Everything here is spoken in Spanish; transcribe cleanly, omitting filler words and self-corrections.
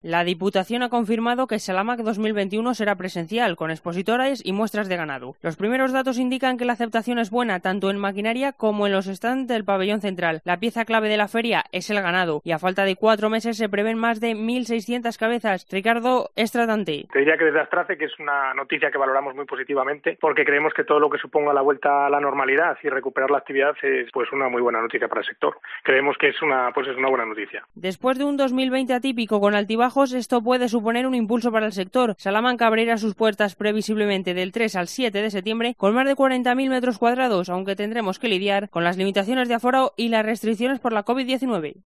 La Diputación ha confirmado que Salamac 2021 será presencial, con expositores y muestras de ganado. Los primeros datos indican que la aceptación es buena tanto en maquinaria como en los stands del pabellón central. La pieza clave de la feria es el ganado y a falta de 4 meses se prevén más de 1.600 cabezas. Ricardo Estradante. Te diría que desde Astrace que es una noticia que valoramos muy positivamente porque creemos que todo lo que suponga la vuelta a la normalidad y recuperar la actividad es pues una muy buena noticia para el sector. Creemos que es una buena noticia. Después de un 2020 atípico con altibajos, esto puede suponer un impulso para el sector. Salamanca abrirá sus puertas previsiblemente del 3 al 7 de septiembre con más de 40.000 metros cuadrados, aunque tendremos que lidiar con las limitaciones de aforo y las restricciones por la COVID-19.